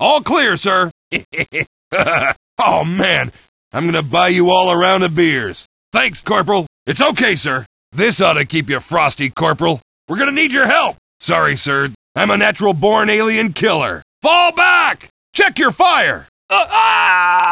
All clear, sir. Oh, man. I'm gonna buy you all a round of beers. Thanks, Corporal. It's okay, sir. This ought to keep you frosty, Corporal. We're gonna need your help. Sorry, sir. I'm a natural-born alien killer. Fall back! Check your fire!